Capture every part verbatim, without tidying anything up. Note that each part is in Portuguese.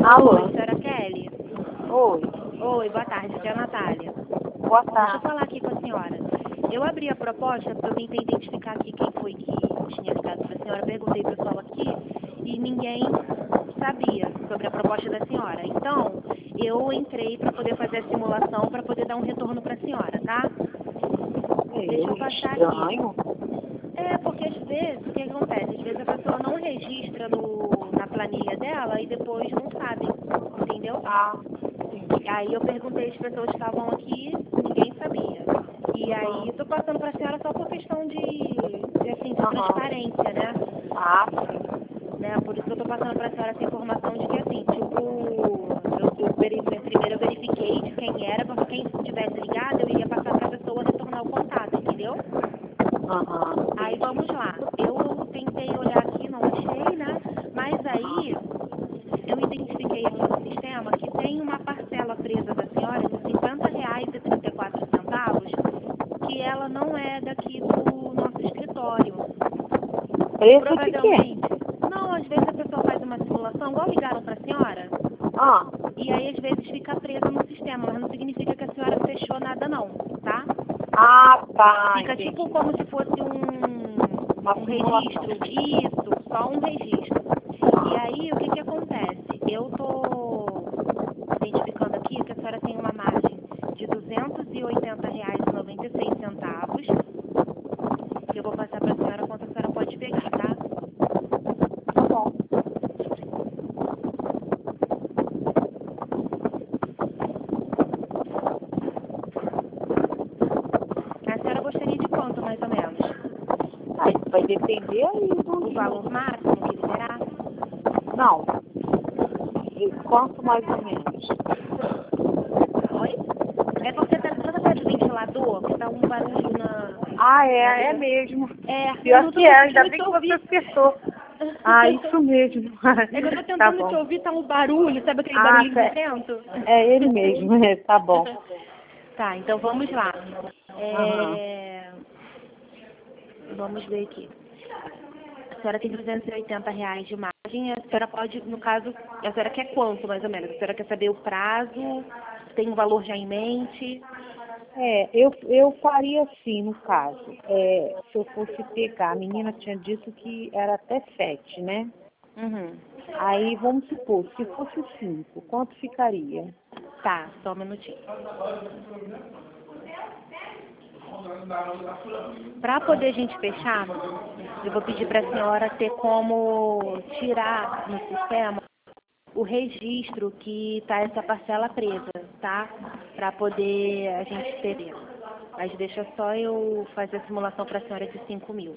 Alô? Oi, senhora Kelly? Oi. Oi, boa tarde, aqui é a Natália. Boa Deixa eu tarde. falar aqui com a senhora. Eu abri a proposta para eu tentar identificar aqui quem foi que tinha ligado para a senhora. Perguntei pro pessoal aqui e ninguém sabia sobre a proposta da senhora. Então, eu entrei para poder fazer a simulação para poder dar um retorno para a senhora, tá? É, Deixa eu passar estranho. aqui. É, porque às vezes, o que acontece? Às vezes a pessoa não registra no, na planilha dela e depois não sabe, entendeu? Ah, Aí eu perguntei às pessoas que estavam aqui, ninguém sabia. E aí eu tô passando pra senhora só por questão de, de, assim, de Aham. transparência, né? ah, né? Por isso que eu tô passando pra senhora essa informação de que assim, tipo, eu, eu veri- primeiro eu verifiquei de quem era, porque quem tivesse ligado eu iria passar pra pessoa retornar o contato, entendeu? aham. Aí vamos lá. Eu tentei olhar aqui, não achei, né? Mas aí eu identifiquei aqui no sistema que tem uma parcela presa da senhora de cinquenta reais e trinta e quatro centavos, que ela não é daqui do nosso escritório. Preço de quê? Provavelmente. Não, às vezes a pessoa faz uma simulação, igual ligaram para a senhora, Ah, e aí às vezes fica presa no sistema, mas não significa que a senhora fechou nada não, tá? ah tá, Fica entendi. tipo como se fosse um, Uma um simulação. registro. Isso, só um registro. E aí, o que que acontece? Eu tô identificando aqui que a senhora tem uma margem de duzentos e oitenta reais e noventa e seis centavos, que eu vou passar para a senhora quanto a senhora pode pegar, tá? Tá bom. A senhora gostaria de quanto, mais ou menos? Ah, isso vai depender aí do... O valor máximo que liberar? Não. E quanto mais ou menos? Oi? É porque tá toda perto do ventilador, que tá um barulho na... Ah, na é, é ligação. mesmo. É, eu Pior não tô que é, conseguindo ainda te bem que você ouvir. acertou. Ah, isso mesmo. É que eu tô Tá tentando te bom. ouvir, tá um barulho, sabe aquele Ah, barulhinho de tá. vento? É ele mesmo, é, tá bom. Tá, então vamos lá. Aham. É... Vamos ver aqui. A senhora tem duzentos e oitenta reais de margem, a senhora pode, no caso, a senhora quer quanto, mais ou menos? A senhora quer saber o prazo, tem um valor já em mente? É, eu, eu faria assim, no caso, é, se eu fosse pegar, a menina tinha dito que era até sete, né? Uhum. Aí, Aí, vamos supor, se fosse cinco, quanto ficaria? tá, só um minutinho. Para poder a gente fechar, eu vou pedir para a senhora ter como tirar no sistema o registro que está essa parcela presa, tá? Para poder a gente ter. Mas deixa só eu fazer a simulação para a senhora de cinco mil.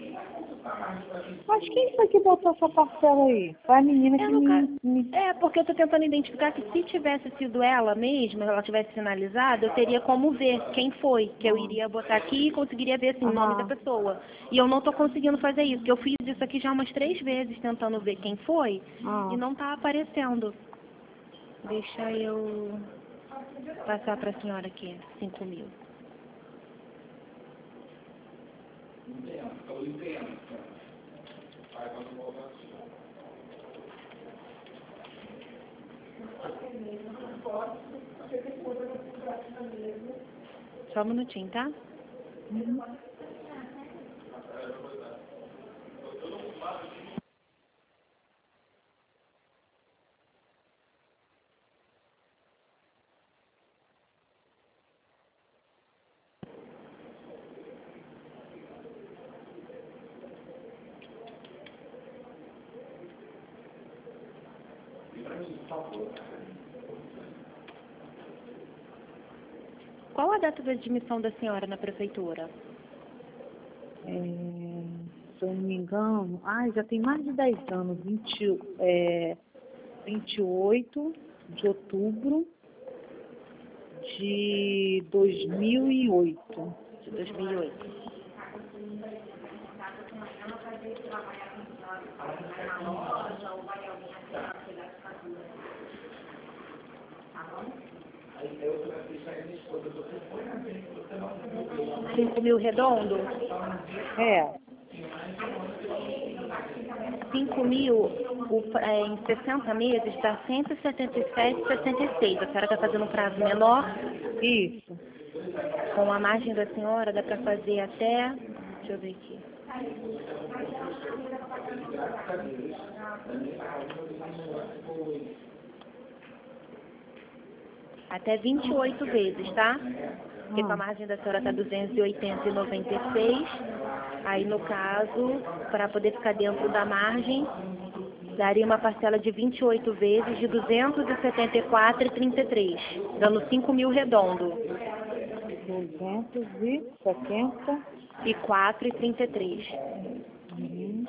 Mas quem foi que botou essa parcela aí? Foi a menina É, que no ca... me... me... é, porque eu estou tentando identificar que se tivesse sido ela mesma, ela tivesse sinalizado, eu teria como ver quem foi, que eu iria botar aqui e conseguiria ver assim, o nome da Aham. pessoa. E eu não estou conseguindo fazer isso, porque eu fiz isso aqui já umas três vezes tentando ver quem foi Ah. e não está aparecendo. Deixa eu passar para a senhora aqui, cinco mil. Só um minutinho, tá? Qual a data da admissão da senhora na prefeitura? É, se eu não me engano, ai, já tem mais de dez anos, vinte, é, vinte e oito de outubro de dois mil e oito. De dois mil e oito. cinco mil redondo? É, cinco mil, o, é, em sessenta meses, dá cento e setenta e sete vírgula sessenta e seis. A senhora está fazendo um prazo menor? Isso. Com a margem da senhora, dá para fazer até... Deixa eu ver aqui. Até vinte e oito vezes, tá? Porque com a margem da senhora está duzentos e oitenta vírgula noventa e seis. Aí, no caso, para poder ficar dentro da margem, daria uma parcela de vinte e oito vezes de duzentos e setenta e quatro vírgula trinta e três, dando cinco mil redondo. duzentos e setenta E quatro vírgula trinta e três. Uhum.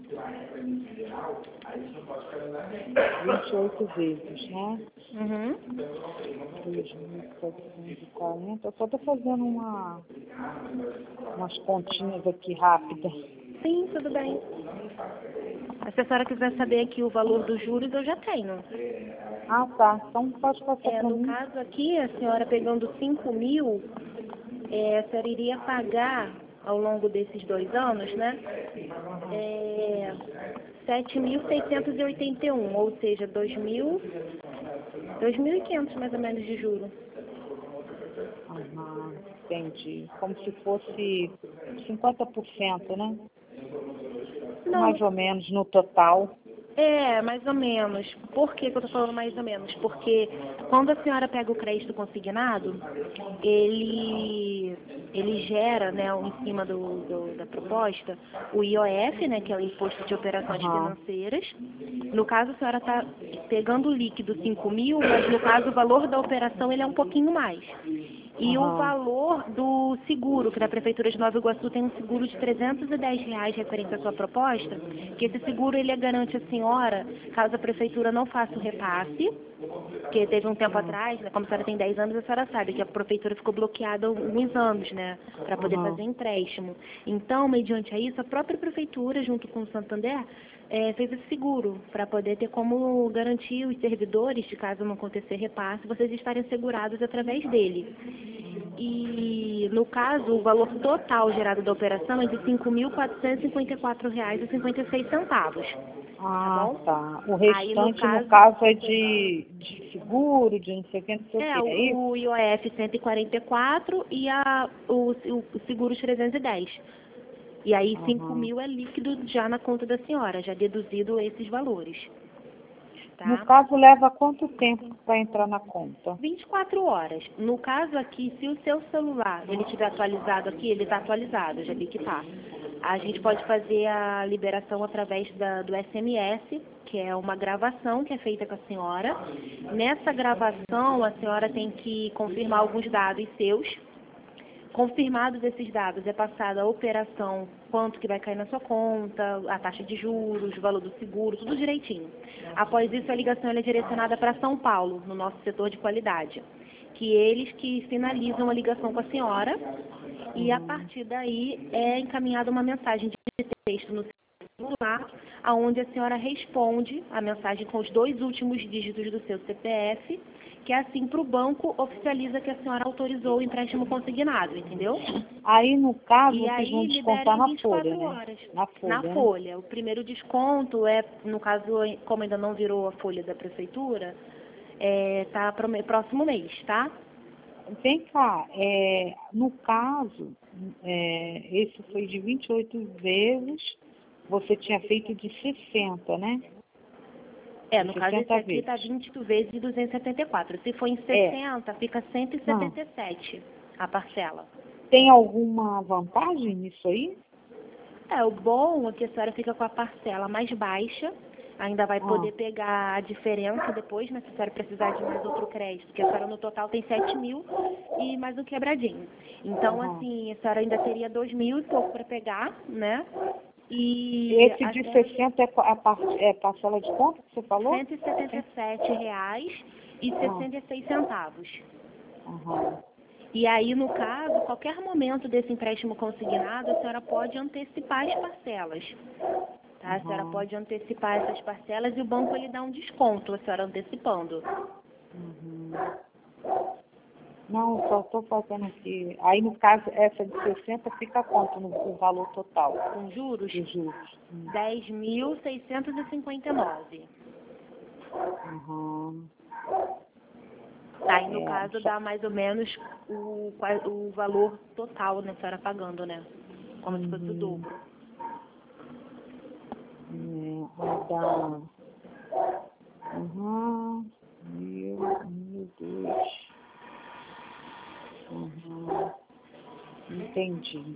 vinte e oito vezes, né? Uhum. dois mil setecentos e quarenta. Eu só estou fazendo uma, umas continhas aqui rápidas. Sim, tudo bem. Se a senhora quiser saber aqui o valor dos juros, eu já tenho. Ah, tá. Então pode passar É, para no mim. caso aqui, a senhora pegando cinco mil, é, a senhora iria pagar ao longo desses dois anos, né? É, sete mil seiscentos e oitenta e um, ou seja, dois mil, dois mil e quinhentos mais ou menos de juro. Aham, entendi. Como se fosse cinquenta por cento, né? Não, Mais ou menos no total. é, mais ou menos. Por que que eu tô falando mais ou menos? Porque quando a senhora pega o crédito consignado, ele, ele gera, né, em cima do, do- da proposta, o I O F, né, que é o Imposto de Operações Aham. Financeiras. No caso, a senhora está pegando o líquido cinco mil, mas no caso o valor da operação ele é um pouquinho mais. E o Aham. valor do seguro, que na Prefeitura de Nova Iguaçu tem um seguro de trezentos e dez reais referente à sua proposta, que esse seguro ele garante a senhora, caso a Prefeitura não faça o repasse, porque teve um tempo atrás, né, como a senhora tem dez anos, a senhora sabe que a Prefeitura ficou bloqueada alguns anos, né, para poder Aham. fazer empréstimo. Então, mediante a isso, a própria Prefeitura, junto com o Santander, é, fez esse seguro, para poder ter como garantir os servidores, de caso não acontecer repasse, vocês estarem segurados através dele. E, no caso, o valor total gerado da operação é de cinco mil quatrocentos e cinquenta e quatro reais e cinquenta e seis centavos. Ah, bom? tá. O Aí, no restante, no caso- caso, é de, de seguro, de não sei o que, não sei o É, que. É isso? o I O F cento e quarenta e quatro e a, o, o seguro trezentos e dez. E aí, cinco Aham. mil é líquido já na conta da senhora, já deduzido esses valores. No Tá? caso, leva quanto tempo para entrar na conta? vinte e quatro horas. No caso aqui, se o seu celular ele estiver atualizado aqui, ele está atualizado, já vi que está. A gente pode fazer a liberação através da, do S M S, que é uma gravação que é feita com a senhora. Nessa gravação, a senhora tem que confirmar alguns dados seus. Confirmados esses dados, é passada a operação, quanto que vai cair na sua conta, a taxa de juros, o valor do seguro, tudo direitinho. Após isso, a ligação ela é direcionada para São Paulo, no nosso setor de qualidade, que eles que finalizam a ligação com a senhora, e a partir daí é encaminhada uma mensagem de texto no celular, aonde a senhora responde a mensagem com os dois últimos dígitos do seu C P F, que assim para o banco oficializa que a senhora autorizou o empréstimo consignado, entendeu? Aí, no caso, E vocês aí vão libera descontar em na vinte e quatro folha, né? horas. Na folha, Na né? folha. O primeiro desconto é, no caso, como ainda não virou a folha da prefeitura, é, tá pro me- próximo mês, tá? Vem cá, é, no caso, é, esse foi de vinte e oito vezes, você tinha feito de sessenta, né? É, no caso esse sessenta aqui tá vezes. vinte vezes de duzentos e setenta e quatro. Se for em sessenta, fica cento e setenta e sete a parcela. Tem alguma vantagem nisso aí? É, o bom é que a senhora fica com a parcela mais baixa, ainda vai Ah. poder pegar a diferença depois, né, se a senhora precisar de mais outro crédito, porque a senhora no total tem sete mil e mais um quebradinho. Então, Aham. assim, a senhora ainda teria dois mil e pouco para pegar, né? E Esse a de senhora- sessenta é, qua- a par- é parcela de quanto que você falou? cento e setenta e sete reais e sessenta e seis centavos. Aham. E aí, no caso, qualquer momento desse empréstimo consignado, a senhora pode antecipar as parcelas. Tá? A senhora Uhum. pode antecipar essas parcelas e o banco ele dá um desconto, a senhora antecipando. Uhum. Não, eu só estou fazendo aqui. Aí, no caso, essa de sessenta fica quanto no o valor total? Com juros, De juros. Hum. dez mil seiscentos e cinquenta e nove. Uhum. Aí, no É, caso, só- dá mais ou menos o, qua- o valor total, né, a senhora pagando, né? Como se fosse o Uhum. dobro. É, vai dar. Uhum. Mil, mil, dois. Uhum. Entendi.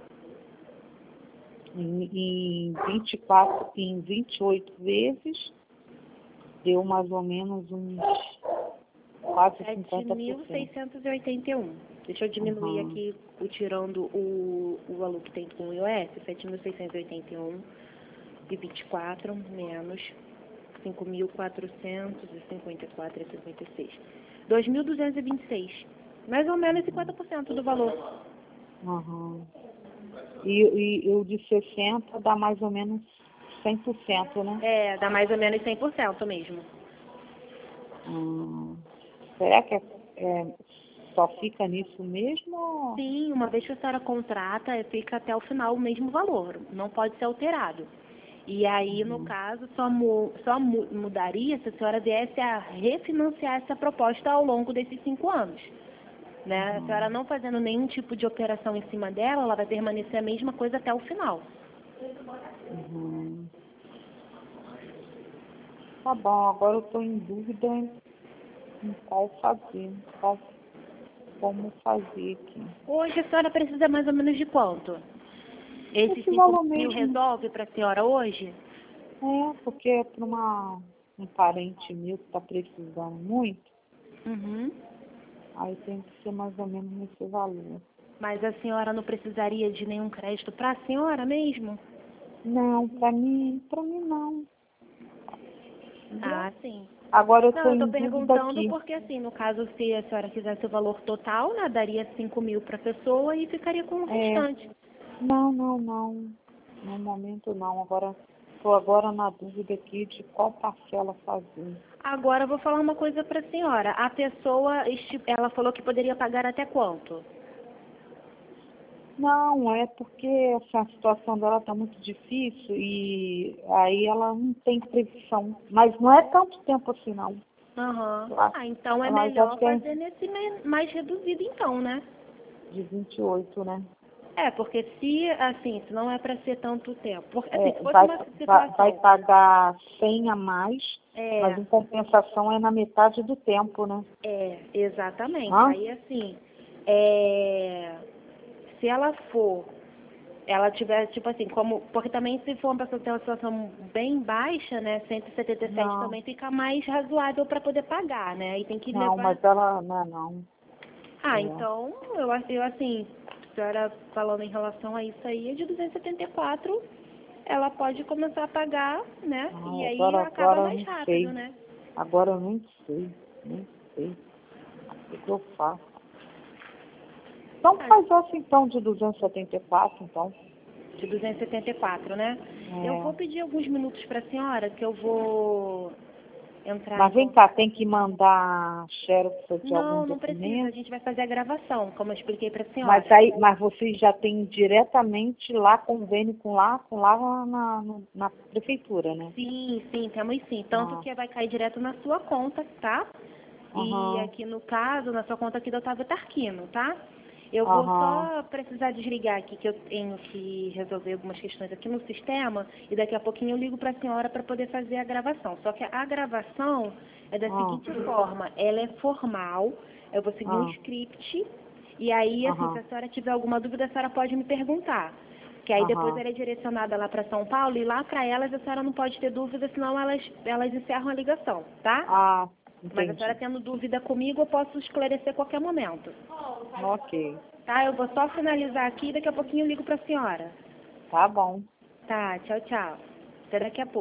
Em, em vinte e quatro, em vinte e oito vezes, deu mais ou menos uns quase sete cinquenta mil por cento. seiscentos e oitenta e um. Deixa eu diminuir Uhum. aqui, o, tirando o, o valor que tem com o I O S, sete mil seiscentos e oitenta e um e vinte e quatro menos cinco mil quatrocentos e cinquenta e quatro e cinquenta e seis. dois mil duzentos e vinte e seis. Mais ou menos cinquenta por cento do valor. Uhum. E, e o de sessenta dá mais ou menos cem por cento, né? É, dá mais ou menos cem por cento mesmo. Hum. Será que é, é, só fica nisso mesmo? Sim, uma vez que a senhora contrata, é, fica até o final o mesmo valor, não pode ser alterado. E aí, no Uhum. caso, só, mu só mu mudaria se a senhora viesse a refinanciar essa proposta ao longo desses cinco anos. Né? A senhora não fazendo nenhum tipo de operação em cima dela, ela vai permanecer a mesma coisa até o final. Uhum. Tá bom, agora eu estou em dúvida em em qual fazer, qual, como fazer aqui. Hoje a senhora precisa mais ou menos de quanto? Esses Esse cinco valor mil mesmo, resolve para a senhora hoje? é, porque é para uma, um parente meu que está precisando muito, Uhum. aí tem que ser mais ou menos nesse valor. Mas a senhora não precisaria de nenhum crédito para a senhora mesmo? Não, para mim, para mim não. Ah, sim. Agora eu Não, estou eu estou em dúvida perguntando aqui. porque, assim, no caso, se a senhora quisesse o valor total, né, daria cinco mil para a pessoa e ficaria com o É, restante. não, não, não. No momento não. Agora estou agora na dúvida aqui de qual parcela fazer. Agora, eu vou falar uma coisa para a senhora. A pessoa, esti- ela falou que poderia pagar até quanto? Não, é porque essa situação dela está muito difícil e aí ela não tem previsão. Mas não é tanto tempo assim, não. Aham. Ela, Ah, então é ela já melhor tem fazer nesse me- mais reduzido, então, né? de vinte e oito, né? É, porque se, assim, se não é para ser tanto tempo. Porque, assim, É, se fosse vai, uma vai, vai situação... pagar cem a mais, mas É, em compensação é na metade do tempo, né? é, exatamente. Hã? Aí, assim, é, se ela for, ela tiver, tipo assim, como, porque também se for uma pessoa que tem uma situação bem baixa, né, cento e setenta e sete Não, também fica mais razoável para poder pagar, né, e tem que não, levar... mas ela não, é não. Ah, É. então, eu, acho- eu assim, a senhora falando em relação a isso aí, é de duzentos e setenta e quatro, ela pode começar a pagar, né, e Ai, aí agora, acaba agora eu mais não rápido, sei. né. Agora eu nem sei, nem sei. O que, que eu faço? Então Ah, faz essa então de duzentos e setenta e quatro, então. de duzentos e setenta e quatro, né? Eu É. vou pedir alguns minutos para a senhora, que eu vou entrar Mas em vem contato. cá, tem que mandar xerox de algum Não, não precisa, a documento. gente vai fazer a gravação, como eu expliquei para a Mas senhora. aí, mas vocês já têm diretamente lá convênio com lá, com lá na, na, na prefeitura, né? Sim, sim, temos sim. Tanto Ah, que vai cair direto na sua conta, tá? E aham, aqui no caso, na sua conta aqui do Otávio Tarquino, tá? Eu vou aham, só precisar desligar aqui, que eu tenho que resolver algumas questões aqui no sistema, e daqui a pouquinho eu ligo para a senhora para poder fazer a gravação. Só que a gravação é da ah, seguinte forma, ela é formal, eu vou seguir um ah, script, e aí, assim, se aham, a senhora tiver alguma dúvida, a senhora pode me perguntar. Que aí depois aham. ela é direcionada lá para São Paulo, e lá para elas a senhora não pode ter dúvida, senão elas, elas encerram a ligação, tá? Ah, Mas a senhora entendi. tendo dúvida comigo, eu posso esclarecer a qualquer momento. Ok, Tá? Eu vou só finalizar aqui e daqui a pouquinho eu ligo para a senhora. tá bom. Tá, tchau, tchau. Até daqui a pouco.